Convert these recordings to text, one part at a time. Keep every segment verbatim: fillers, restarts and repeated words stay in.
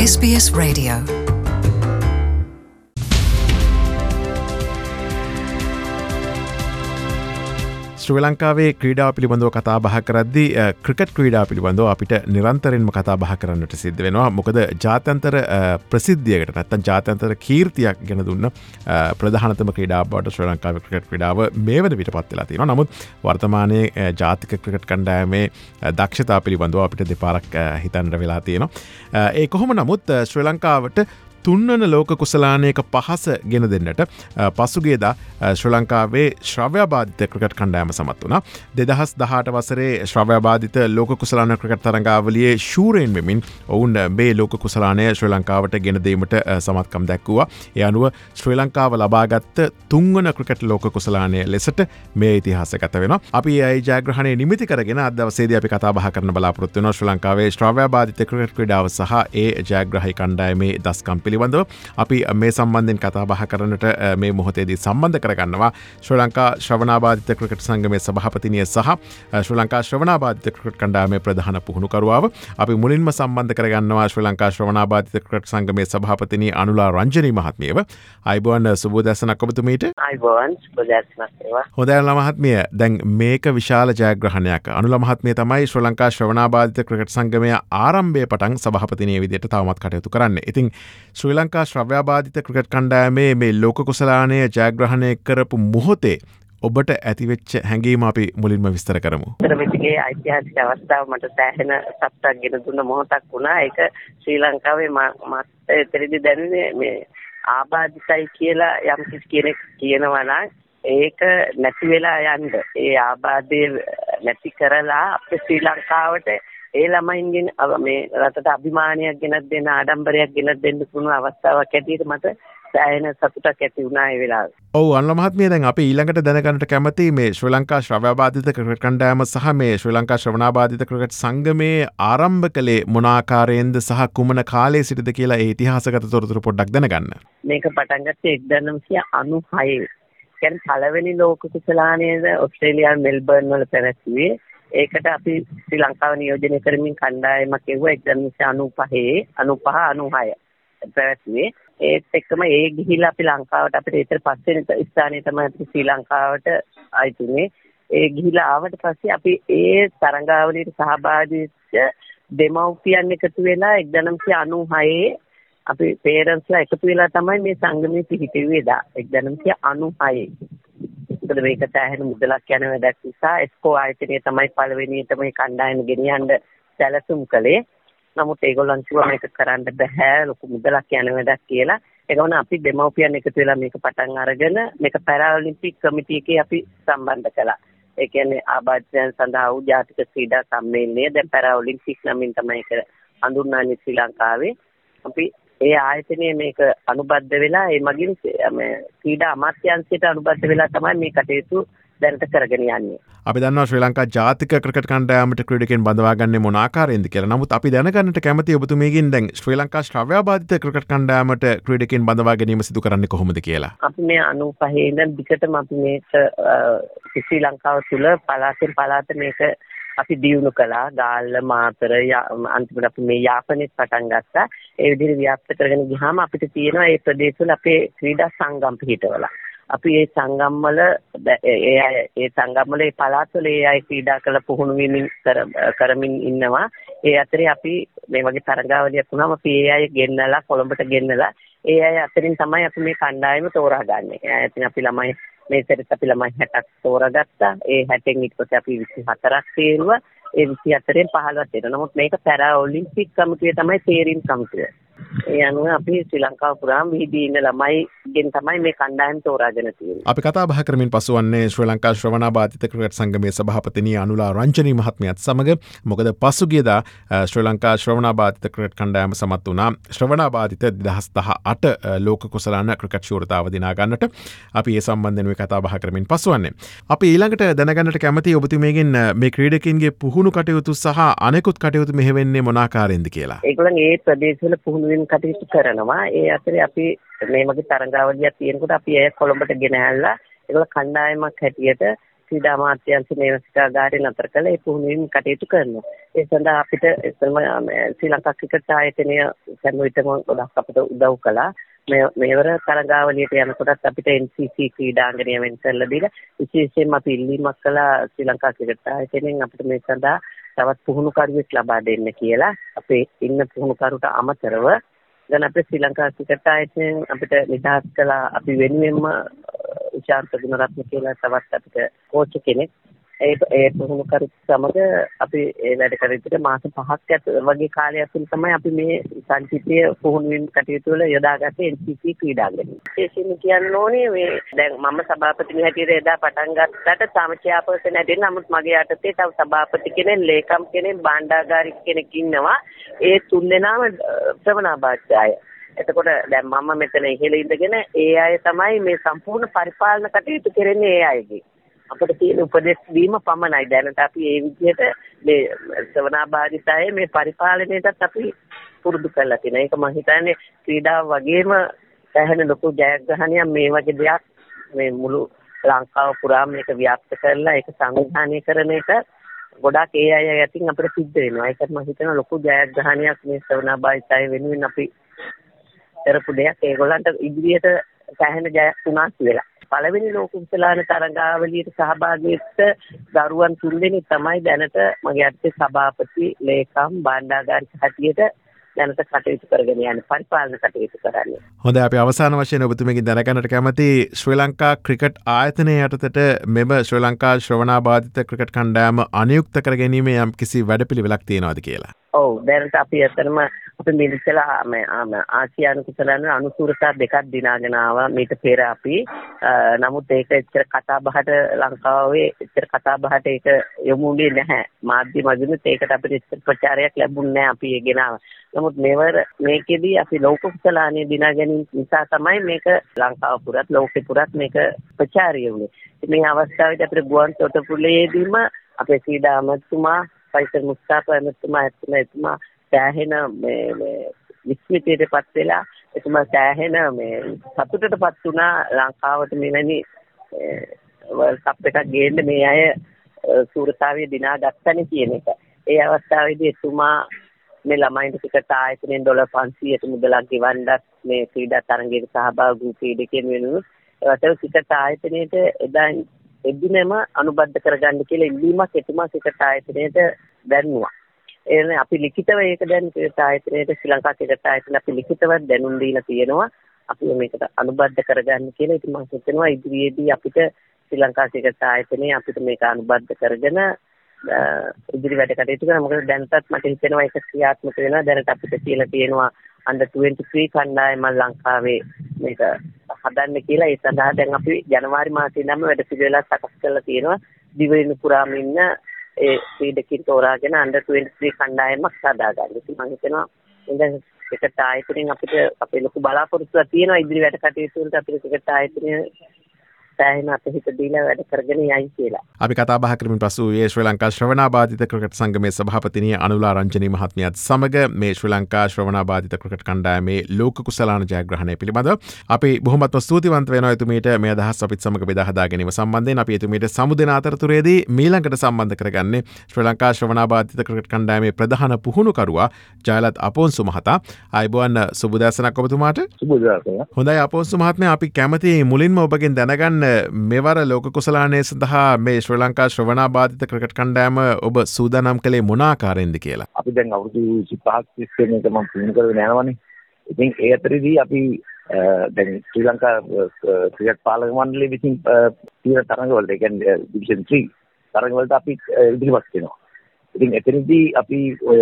S B S Radio. ශ්‍රී ලංකාවේ ක්‍රීඩා පිළිබඳව කතා බහ කරද්දී ක්‍රිකට් ක්‍රීඩා පිළිබඳව අපිට නිරන්තරයෙන්ම කතා බහ කරන්නට සිද්ධ වෙනවා. මොකද ජාත්‍යන්තර ප්‍රසිද්ධියකට නැත්නම් ජාත්‍යන්තර කීර්තියක් ගෙන දුන්න ප්‍රධානතම ක්‍රීඩා බවට ශ්‍රී ලංකාවේ ක්‍රිකට් ක්‍රීඩාව මේ වන විට පත් වෙලා තියෙනවා. නමුත් වර්තමානයේ ජාතික ක්‍රිකට් කණ්ඩායමේ දක්ෂතා පිළිබඳව අපිට දෙපාරක් හිතන්න වෙලා තියෙනවා. ඒ කොහොම නමුත් ශ්‍රී ලංකාවට තුන්වන ලෝක කුසලානයක පහස ගෙන දෙන්නට පසුගේදා ශ්‍රී ලංකාවේ ශ්‍රව්‍යාබාධිත ක්‍රිකට් කණ්ඩායම සමත් වුණා. දෙදහස් දහඅට වසරේ ශ්‍රව්‍යාබාධිත ලෝක කුසලාන ක්‍රිකට් තරඟාවලියේ ශූරයෙන් වෙමින් ඔවුන් මේ ලෝක කුසලානය ශ්‍රී ලංකාවට ගෙන දීමට සමත්කම් දැක්වුවා. ඒ අනුව ශ්‍රී ලංකාව ලබාගත් තුන්වන ක්‍රිකට් ලෝක කුසලානය ලෙසට මේ ඉතිහාසගත වෙනවා. අපි ඒ ජයග්‍රහණය නිමිති කරගෙන අද දවසේදී අපි කතා බහ කරන්න බලාපොරොත්තු වෙනවා ශ්‍රී ලංකාවේ ශ්‍රව්‍යාබාධිත ක්‍රිකට් ක්‍රීඩාව සහ ඒ ජයග්‍රහී කණ්ඩායමේ දස්කම් පිළිබඳව අපි මේ සම්බන්ධයෙන් කතා බහ කරන්නට මේ මොහොතේදී සම්බන්ධ කරගන්නවා ශ්‍රී ලංකා ශ්‍රවණාබාධිත ක්‍රිකට් සංගමේ සභාපතිනිය සහ ශ්‍රී ලංකා ශ්‍රවණාබාධිත ක්‍රිකට් කණ්ඩායමේ ප්‍රධාන පුහුණුකරුවාව. අපි මුලින්ම සම්බන්ධ කරගන්නවා ශ්‍රී ලංකා ශ්‍රවණාබාධිත ක්‍රිකට් සංගමේ සභාපතිනිය අනුලා රංජනී මහත්මියව. අයිබෝන් සුබෝදෑසනක් ඔබතුමීට. අයිබෝන් සුබෝදෑසනක් වේවා. හොඳයි අනුලා මහත්මිය. දැන් මේක විශාල ජයග්‍රහණයක්. අනුලා මහත්මිය තමයි ශ්‍රී ලංකා ශ්‍රවණාබාධිත ක්‍රිකට් සංගමේ ආරම්භයේ පටන් සභාපතිනිය විදිහට තවමත් කටයුතු කරන්නේ. ඉතින් ශ්‍රී ලංකා ශ්‍රව්‍යාබාධිත ක්‍රිකට් කණ්ඩායමේ මේ ලෝක කුසලානය ජයග්‍රහණය කරපු මොහොතේ ඔබට ඇතිවෙච්ච හැඟීම අපි මුලින්ම විස්තර කරමු. තරමිතිගේ ඓතිහාසික අවස්ථාව මට සෑහෙන සතුටක් ගෙන දුන්න මොහොතක් වුණා. ඒක ශ්‍රී ලංකාවේ මට එතනදී දැනුනේ මේ ආබාධිතයි කියලා යම් කිසි කෙනෙක් කියනවා නම් ඒක නැති වෙලා යන්න. ඒ ආබාධය නැති කරලා අපේ ශ්‍රී ලංකාවට ඒ ළමයින්ගෙන් මේ රටට අභිමානයක් ගෙනත් දෙන්න ආඩම්බරයක් ගෙනත් දෙන්න පුළුවන් අවස්ථාවක් ඇටියට මට සෑහෙන සතුටක් ඇති වුණා ඒ වෙලාවේ. ඔව් අනුලා මහත්මිය දැන් අපි ඊළඟට දැනගන්නට කැමති මේ ශ්‍රී ලංකා ශ්‍රව්‍යාබාධිත ක්‍රිකට් කණ්ඩායම සහ මේ ශ්‍රී ලංකා ශ්‍රවණාබාධිත ක්‍රිකට් සංගමේ ආරම්භ කළේ මොන ආකාරයෙන්ද සහ කුමන කාලයේ සිටද කියලා ඒ ඉතිහාසගත තොරතුරු පොඩ්ඩක් දැනගන්න. මේක පටන් ගත්තේ එක්දාස් නවසිය අනූහය. කියන්නේ පළවෙනි ලෝක කුසලානයේද ඔස්ට්‍රේලියාවේ මෙල්බර්න් වල පැවැත්වුවේ. ඒකට අපි ශ්‍රී ලංකාව නියෝජනය කරමින් කණ්ඩායමක් එවුවා එක්දාස් නවසිය අනූපහේ අනූපහ අනූහය පැවැත්වුවේ. ඒත් එක්කම ඒ ගිහිල්ලා අපි ලංකාවට අපිට ඒතර පස්වෙනි ස්ථානයේ තමයි අපි ශ්‍රී ලංකාවට ආйти. ඒ ගිහිල්ලා ආවට පස්සේ අපි ඒ තරඟාවලියට සහභාගී වෙච්ච දෙමව්පියන් එකතු වෙලා එක්දාස් නවසිය අනූහයේ අපි පේරන්ට්ස්ලා එකතු වෙලා තමයි මේ සංගමය පිහිටුවේ දා එක්දාස් නවසිය අනූහයේ. ඒකද මේක සෑහෙන මුදලක් යන වැඩක් නිසා එස්කෝ ආයතනය තමයි පළවෙනියට මේ කණ්ඩායම ගෙනියන්න සැලසුම් කළේ. නමුත් ඒගොල්ලන් කිව්වා මේක කරන්න බෑ ලොකු මුදලක් යන වැඩක් කියලා. ඒක වුණා අපි දෙමව්පියන් එකතු වෙලා මේක පටන් අරගෙන මේක පැරාලිම්පික් කමිටියකේ අපි සම්බන්ධ කළා. ඒ කියන්නේ ආබාධයන් සඳහා වූ ජාතික ක්‍රීඩා සම්මේලනය දැන් පැරාලිම්පික් නමින් තමයි ඒක හඳුන්වන්නේ ශ්‍රී ලංකාවේ. අපි ඒ ආයතනයේ මේක අනුබද්ධ වෙලා ඒ මගින් මේ ක්‍රීඩා අමාත්‍යාංශයට අනුබද්ධ වෙලා තමයි මේ කටයුතු දැනට කරගෙන යන්නේ. අපි දන්නවා ශ්‍රී ලංකා ජාතික ක්‍රිකට් කණ්ඩායමට ක්‍රීඩකයන් බඳවා ගන්නේ මොන ආකාරයෙන්ද කියලා. නමුත් අපි දැනගන්නට කැමති ඔබතුමීගෙන් දැන් ශ්‍රී ලංකා ශ්‍රව්‍යාබාධිත ක්‍රිකට් කණ්ඩායමට ක්‍රීඩකයන් බඳවා ගැනීම සිදු කරන්නේ කොහොමද කියලා. අපි මේ අනූපහේ ඉඳන් දිගටම අපි මේක ශ්‍රී ලංකාව තුල පළාතෙන් පළාත මේක අපි දියුණු කළා. ගාල්ල මාතර අන්තිමට අපි මේ යාපනයේ පටන් ගත්තා. ඒ විදිහට ව්‍යාප්ත කරගෙන ගියාම අපිට තියෙනවා මේ ප්‍රදේශවල අපේ ක්‍රීඩා සංගම් පිහිටවලා. අපි මේ සංගම් වල ඒ අය ඒ සංගම් වල ඒ පළාත්වල ඒ අය ක්‍රීඩා කළ පුහුණු වෙමින් කරමින් ඉන්නවා. ඒ අතරේ අපි මේ වගේ තරඟාවලියක් වුණාම අපි ඒ අය ගෙන්නලා කොළඹට ගෙන්නලා ඒ අය අතරින් තමයි අපි මේ කණ්ඩායම තෝරාගන්නේ. ඒ අතින් අපි ළමයි මේ සැරේත් අපි ළමයි හැටක් තෝරාගත්තා. ඒ හැටෙන් ඊට පස්සේ අපි විසිහතරක් තේරුවා. ඒ විසිහතරෙන් පහළොවක් තේරුවා. නමුත් මේක පැරා ඔලිම්පික් කමිටුවේ තමයි තේරීම් කමිටුව. ඒ අනුව අපි ශ්‍රී ලංකාව පුරාම විහිදී ඉන්න ළමයිගෙන් තමයි මේ කණ්ඩායම තෝරාගෙන තියෙන්නේ. අපි කතා බහ කරමින් පසුවන්නේ ශ්‍රී ලංකා ශ්‍රවණාබාධිත ක්‍රිකට් සංගමේ සභාපතිනිය අනුලා රංජනී මහත්මියත් සමග. මොකද පසුගියදා ශ්‍රී ලංකා ශ්‍රවණාබාධිත ක්‍රිකට් කණ්ඩායම සමත් වුණා ශ්‍රවණාබාධිත දෙදහස් දහඅට ලෝක කුසලාන ක්‍රිකට් ශූරතාව දිනා ගන්නට. අපි ඒ සම්බන්ධයෙන් කතා බහ කරමින් පසුවන්නේ. අපි ඊළඟට දැනගන්නට කැමති ඔබතුමීගෙන් මේ ක්‍රීඩකින්ගේ පුහුණු කටයුතු සහ අනෙකුත් කටයුතු මෙහෙවෙන්නේ මොන ආකාරයෙන්ද කියලා. ඒගොල්ලන් ඒ ප්‍රදේශවල පුහුණු වෙන කටයුතු කරනවා. ඒ අතරේ අපි මේ වගේ තරඟාවලියක් තියෙනකොට අපි ඒ කොළඹට ගෙන ඇල්ලා ඒගොල්ල කණ්ඩායමක් හැටියට ක්‍රීඩා අමාත්‍යාංශ නේවාසිකාගාරය නතර කළ ඒ පුහුණුවීම් කටයුතු කරනවා. ඒ සඳහා අපිට ශ්‍රී ලංකා ක්‍රිකට් ආයතනය සෑම විටම ගොඩක් අපිට උදව් කළා. මේ මේවර තරගාවලියට යනකොටත් අපිට එන් සී සී ක්‍රීඩාංගණය වෙන් කරලා දීලා විශේෂයෙන්ම අපි ඉල්ලීමක් කළා ශ්‍රී ලංකා ක්‍රිකට් ආයතනයෙන් අපිට මේ සඳහා තවත් පුහුණුකරුවෙක් ලබා දෙන්න කියලා. අපේ ඉන්න පුහුණුකරුට අමතරව දැන් අපේ ශ්‍රී ලංකා ක්‍රිකට් ආයතනයෙන් අපිට නිදහස් කළා අපි වෙනුවෙන්ම විශාන්ත ගුණරත්න කියලා තවත් අපිට කෝච් කෙනෙක් ඒ ඒ පුහුණුකරුත් සමග අපි ඒ වැඩ කටයුතුට මාස පහක් වගේ කාලයක් තුළ තමයි අපි මේ සංචිතය පුහුණුවීම් කටයුතු වල යොදාගත්තේ එන් සී සී ක්‍රීඩාංගණය. විශේෂයෙන් කියන්න ඕනේ මේ දැන් මම සභාපති හැටියට එදා පටන් ගත්තට තාම චෙයාපර්සන් හැටියට නමුත් මගේ යටතේ තව සභාපති කෙනෙක්, ලේකම් කෙනෙක්, භාණ්ඩාගාරික කෙනෙක් ඉන්නවා. ඒ තුන් දෙනාම ශ්‍රවණාභාෂ්‍යය. එතකොට දැන් මම මෙතන ඉහළ ඉඳගෙන ඒ අය තමයි මේ සම්පූර්ණ පරිපාලන කටයුතු කරන්නේ ඒ අයගේ. අපිට තියෙන උපදෙස් දීම පමණයි. දැනට අපි මේ විදිහට මේ ශ්‍රවණාභාෂිතය මේ පරිපාලනයටත් අපි පුරුදු කරලා තියෙනවා. ඒක මම හිතන්නේ ක්‍රීඩාව වගේම සෑහෙන ලොකු ජයග්‍රහණයක් මේ වගේ දෙයක් මේ මුළු ලංකාව පුරාම මේක ව්‍යාප්ත කරලා ඒක සංවිධානය කරන එක ගොඩාක් ඒ අය යටින් අපිට සිද්ධ වෙනවා. ඒකත් මම හිතනවා ලොකු ජයග්‍රහණයක් මේ ශ්‍රවණාභාෂිතය වෙනුවෙන් අපි කරපු දෙයක්. ඒගොල්ලන්ට ඉදිරියට සෑහෙන ජයක් උනාස් වෙලා. පළවෙනි ලෝක කුසලාන තරගාවලියට සහභාගී වෙච්ච දරුවන් තුන්දෙනෙක් තමයි දැනට මගේ අතේ සභාපති, ලේකම්, භාණ්ඩාගාරික හැටියට දැනට කටයුතු කරගෙන යන්නේ, පරිපාලන කටයුතු කරන්නේ. හොඳයි, අපි අවසාන වශයෙන් ඔබතුමගෙන් දැනගන්නට කැමති ශ්‍රී ලංකා ක්‍රිකට් ආයතනය යටතට මෙම ශ්‍රී ලංකා ශ්‍රවණාබාධිත ක්‍රිකට් කණ්ඩායම අනුයුක්ත කර ගැනීමේ යම් කිසි වැඩපිළිවෙලක් තියෙනවද කියලා? ඔව්, දැනට අපි අතරම අපි මිනිස්සලා මේ ආසියානු කුසලාන අනුසූරතා දෙකක් දිනාගෙන ආවා මීට පෙර අපි. නමුත් ඒක එච්චර කතා බහට ලංකාවේ එච්චර කතා බහට ඒක යොමුුනේ නැහැ. මාධ්‍ය මගිනුත් ඒකට අපිට එච්චර ප්‍රචාරයක් ලැබුණේ නැහැ අපි ඒ ගෙනාව. නමුත් මේවර මේකෙදී අපි ලෝක කුසලානේ දිනා ගැනීම නිසා තමයි මේක ලංකාව පුරත් ලෝකෙ පුරත් මේක ප්‍රචාරය වුණේ. මේ අවස්ථාවේදී අපිට ගුවන් තොටුපළේදීම අපේ ක්‍රීඩා අමාත්‍යතුමා ෆයිසල් මුස්තාෆා එතුමා එතුමා සෑහෙන මේ මේ විස්මිතයටපත් වෙලා එතුමා සෑහෙන මේ සතුටටපත් වුණා ලංකාවට මෙවැනි වර්ල්ඩ් කප් එකක් ගේන්න මේ අය සූරතාවිය දිනා ගත්තනේ කියන එක. ඒ අවස්ථාවේදී එතුමා මේ ළමයින්ට ක්‍රිකට් ආයතනයෙන් ඩොලර් පන්සීයට මුදලක් ගෙවන්නත් මේ ක්‍රීඩා තරඟයක සහභාගී වූ ක්‍රීඩකයන් වෙනුවෙන් ඒවට ක්‍රිකට් ආයතනයේට එදා එදිනෙම අනුබද්ධ කරගන්න කියලා ඉල්ලීමක් එතුමා ක්‍රිකට් ආයතනයේට දැන්නුවා. එන්නේ අපි ලිඛිතව ඒක දැන් ක්‍රිකට් ආයතනයේට ශ්‍රී ලංකා ක්‍රිකට් ආයතනය අපි ලිඛිතව දැනුම් දීලා තියෙනවා. අපි මේකට අනුබද්ධ කරගන්න කියලා. ඉතින් මම හිතනවා ඉදිරියේදී අපිට ශ්‍රී ලංකා ක්‍රිකට් ආයතනය අපිට මේක අනුබද්ධ කරගෙන ඉදිරි වැඩ කටයුතු කරනවා. මොකද දැන්ටත් මට හිතෙනවා ඒක ක්‍රියාත්මක වෙනවා. දැනට අපිට කියලා තියෙනවා අන්ඩර් ට්වෙන්ටි ත්‍රී කණ්ඩායම ලංකාවේ මේක හදන්න කියලා. ඒ සඳහා දැන් අපි ජනවාරි මාසයේ නම් වැඩ පිළිවෙලක් සකස් කරලා තියෙනවා. දිවයින පුරාම ඉන්න ඒ ක්‍රීඩකින් තෝරාගෙන අන්ඩර් ට්වෙන්ටි ත්‍රී කණ්ඩායමක් සදාගන්න. ඉතින් මම හිතනවා දැන් ක්‍රිකට් ආයතනයෙන් අපිට අපේ ලොකු බලාපොරොත්තුවක් තියෙනවා ඉදිරි වැඩ කටයුතු වලට අපිට ක්‍රිකට් ආයතනය සෑහෙන අපිට දීලා වැඩ කරගෙන යයි කියලා. අපි කතා බහ කරමින් පසු ඒ ශ්‍රී ලංකා ශ්‍රවණාබාධිත ක්‍රිකට් සංගමේ සභාපතිනිය අනුලා රංජනී මහත්මියත් සමග මේ ශ්‍රී ලංකා ශ්‍රවණාබාධිත ක්‍රිකට් කණ්ඩායමේ ලෝක කුසලාන ජයග්‍රහණය පිළිබඳව අපි බොහොමත්ම ස්තුතිවන්ත වෙනවා එතුමීට මේ අදහස් අපිත් සමග බෙදා හදා ගැනීම සම්බන්ධයෙන්. අපි එතුමීට සමුදෙන අතරතුරේදී මීළඟට සම්බන්ධ කරගන්නේ ශ්‍රී ලංකා ශ්‍රවණාබාධිත ක්‍රිකට් කණ්ඩායමේ ප්‍රධාන පුහුණුකරුවා ජයලත් අපොන්සු මහතා. ආයුබෝවන් සුබ දැසනක් ඔබතුමාට. සුබ දැසනක්. හොඳයි අපොන්සු මහත්මයා, අපි කැමති මුලින්ම ඔබගෙන් දැනගන්න මෙවර ලෝක කුසලානය සඳහා මේ ශ්‍රී ලංකා ශ්‍රවණාබාධිත ක්‍රිකට් කණ්ඩායම ඔබ සූදානම් කළේ මොන ආකාරයෙන්ද කියලා? අපි දැන් අවුරුදු විසිපහක් තිස්සේ මේක මම පුහුණු කරගෙන යනවානේ. ඉතින් ඒ අතරේදී අපි දැන් ශ්‍රී ලංකා ක්‍රිකට් පාලක මණ්ඩලය විසින් තියෙන තරඟ වලට, ඒ කියන්නේ ඩිවිෂන් ත්‍රී තරඟ වලට අපි ඉදිරිපත් වෙනවා. ඉතින් එතනදී අපි ඔය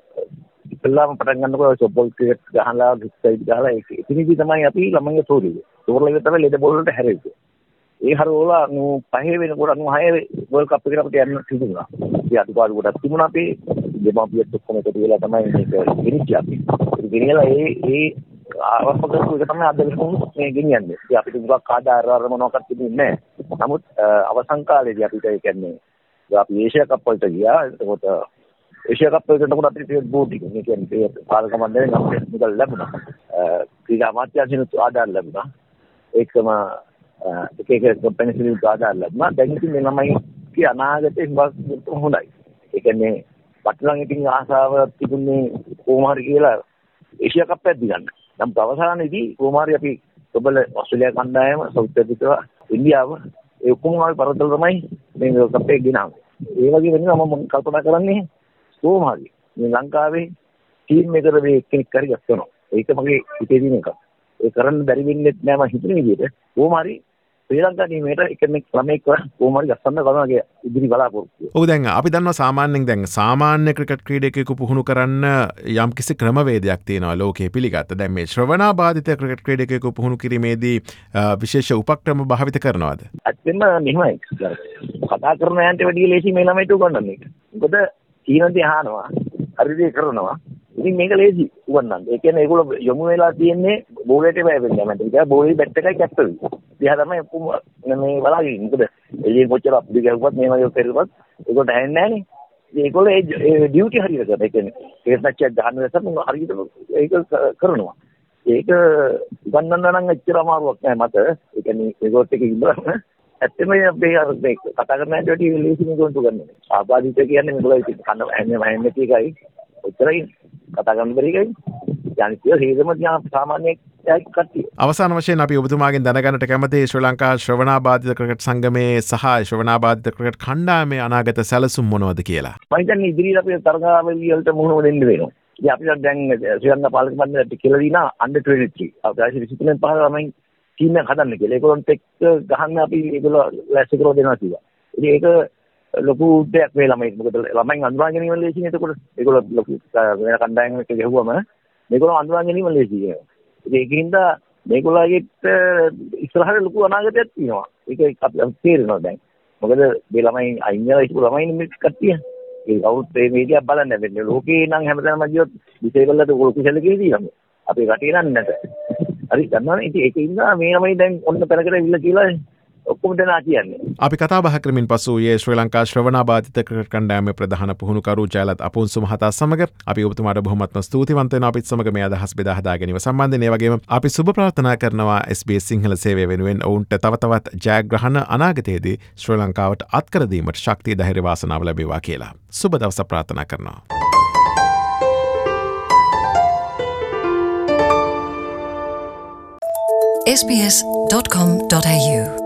ඉස්ලාම පටන් ගන්නකොට සොප්බෝල් ක්‍රිකට් ගහලා ගිස්ටයිඩ් ගහලා එතනදී තමයි අපි ළමයින්ගේ තෝරන්නේ. තෝරලා ඉවර තමයි ලෙඩ බෝල් වලට හැරෙන්නේ. ඒ හරවලා නු පහේ වෙනකොට නු හය වර්ල්ඩ් කප් එකට අපිට යන්න තිබුණා. ඒ අඩුපාඩු කොටක් තිබුණා. අපි දෙමාපියත් ඔක්කොම එකතු වෙලා තමයි මේක ගෙනිච්චේ අපි. ඒ ගෙනියලා ඒ ඒ ආරම්භ කරපු එක තමයි අද වෙනකම් මේ ගෙනියන්නේ. ඉතින් අපිට මුලක් ආදාර මොනවාක්වත් තිබුණේ නැහැ. නමුත් අවසන් කාලේදී අපිට ඒ කියන්නේ අපි ඒෂියා කප් වලට ගියා. එතකොට ඒෂියා කප් වලට යනකොට අපිට ටිකට් බෝඩ් එක මේ කියන්නේ පාලක මණ්ඩලයෙන් අපිට මුදල් ලැබුණා. ක්‍රීඩා අමාත්‍යාංශයෙන් ආදාර ලැබුණා. ඒකම එක එක කම්පැනි වලින් ආදායම් ලැබුණා. දැන් ඉතින් මේ ළමයිගේ අනාගතේ හුඟක් හොඳයි. ඒ කියන්නේ පටලන් ඉතින් ආසාව තිබුණේ කොහොම හරි කියලා ඒෂියා කප් එකක් දිගන්න. නම් අවසානයේදී කොහොම හරි අපි ප්‍රබල ඕස්ට්‍රේලියා කණ්ඩායම, සවුත් ඇෆ්‍රිකාව, ඉන්දියාව ඒ ඔක්කොම ආවේ පරතල තමයි මේ කප් එක ගෙනාවේ. ඒ වගේ වෙනවා මම කල්පනා කරන්නේ කොහොම හරි මේ ලංකාවේ ටීම් එකට මේ එක්කෙනෙක් හරි ගස්සනවා. ඒක මගේ හිතේ තියෙන එකක්. ඒ කරන්න බැරි වෙන්නේ නැහැ මම හිතන විදිහට. කොහොම හරි ශ්‍රී ලංකා ටීමේට එක්කෙනෙක් ළමෙක් කොහොම හරි ගස්සන්න කරනවා ඉදිරි බලාපොරොත්තුව. ඔව් දැන් අපි දන්නවා සාමාන්‍යයෙන් දැන් සාමාන්‍ය ක්‍රිකට් ක්‍රීඩකයෙකු පුහුණු කරන්න යම් කිසි ක්‍රමවේදයක් තියෙනවා ලෝකයේ පිළිගත්ත. දැන් මේ ශ්‍රවණාබාධිත ක්‍රිකට් ක්‍රීඩකයෙකු පුහුණු කිරීමේදී විශේෂ උපක්‍රම භාවිත කරනවද? ඇත්තෙන්ම මෙහෙමයි. කතා කරන යන්ට වැඩි ලේසි මේ ළමයිට උගන්වන්න එක. මොකද කීනදී අහනවා, හරිද කරනවා. ඉතින් මේක ලේසි උගන්වන්න. ඒ කියන්නේ ඒගොල්ලෝ යොමු වෙලා තියෙන්නේ බෝලයට බෑවෙන්නේ නැහැ. මට බෝලේ බැට් එකයි කැප්ටල්. ඉතින් තමයි ඔක්කොම මේ බලාගෙන ඉන්නේ. මොකද එළියෙන් කොච්චර අප්ඩි ගහුවත් මේ වගේ පෙරලුවත් ඒකට ඇහෙන්නේ නැහනේ. ඉතින් ඒගොල්ලෝ ඒ ඩියුටි හරියට කරනවා. ඒ කියන්නේ කේස් මැච් එකක් ගන්න වෙලාවට හරියට ඒක කරනවා. ඒක උගන්වන්න නම් එච්චර අමාරුවක් නෑ මට. ඒ කියන්නේ ඒගොල්ලෝ එක ඉඳලා ඇත්තම මේ අර මේ කතා කරන හැටි වැඩි ලේසි මේගොල්ලෝ උගන්වන්නේ. ආබාධිත කියන්නේ මේගොල්ලෝ ඉතින් කන්න ඇන්නේ මහෙන්නේ එකයි. ඔච්චරයි කතා කරන්න බැරි එකයි. යන්නේ හේදම තියා සාමාන්‍ය කට්ටිය. අවසාන වශයෙන් අපි ඔබතුමාගෙන් දැනගන්නට කැමති ශ්‍රී ලංකා ශ්‍රවණාබාධිත ක්‍රිකට් සංගමයේ සහ ශ්‍රවණාබාධිත ක්‍රිකට් කණ්ඩායමේ අනාගත සැලසුම් මොනවද කියලා. මම හිතන්නේ ඉදිරියට අපි තරගාවලිය වලට මුහුණ දෙන්න වෙනවා. ඉතින් අපි දැන් ශ්‍රී ලංකා පාලක මණ්ඩලයට කියලා දිනා අන්ඩර් ට්වෙන්ටි ත්‍රී. අපි විසි තුනෙන් පහළ ළමයි ටීම් එක හදන්න කියලා. ඒගොල්ලන්ට එක්ක ගහන්න අපි ඒගොල්ලෝ ලෑස්ති කරලා දෙනවා කිව්වා. ඉතින් ඒක ලොකු දෙයක් මේ ළමයි. මොකද ළමයින් අඳුරා ගැනීම ලේසියි එතකොට. ඒගොල්ලෝ ලොකු වෙන කණ්ඩායමක් එක්ක ගහුවම මේගොල්ලෝ අඳුරා ගැනීම ලේසියි. ඉතින් ඒකින්ද මේගොල්ලෝගෙත් ඉස්සරහට ලොකු අනාගතයක් තියෙනවා. ඒක අපිට තේරෙනවා දැන්. මොකද මේ ළමයි අයින් වෙලා ඉස්සර ළමයි මේ කට්ටිය. ඒ අවුත් මේ මීඩියා බලන්න වෙන්නේ. ලෝකේ නම් හැමදාම ගියොත් විශේෂවලට ලොකු සැලකේ තියෙනවා. අපේ රටේ නම් නැත. හරි ගන්නවනේ. ඉතින් ඒකින්ද මේ ළමයි දැන් ඔන්න පෙරකට ඉවිල්ලා කියලා ඔක්කොම දෙනා කියන්නේ. අපි කතා බහ කරමින් පසු යේ ශ්‍රී ලංකා ශ්‍රවණාබාධිත ක්‍රිකට් කණ්ඩායමේ ප්‍රධාන පුහුණුකරු ජයලත් අපොන්සු මහතා සමග අපි ඔබතුමාට බොහොමත්ම ස්තුතිවන්ත වෙනවා. අපිත් සමග මේ අදහස් බෙදා හදා ගැනීම සම්බන්ධයෙන්. ඒ වගේම අපි සුබ ප්‍රාර්ථනා කරනවා එස් බී එස් සිංහල සේවය වෙනුවෙන් ඔවුන්ට තව තවත් ජයග්‍රහණ අනාගතයේදී ශ්‍රී ලංකාවට අත්කර දීමට ශක්තිය ධෛර්ය වාසනාව ලැබේවා කියලා. සුබ දවසක් ප්‍රාර්ථනා කරනවා. S B S dot com dot A U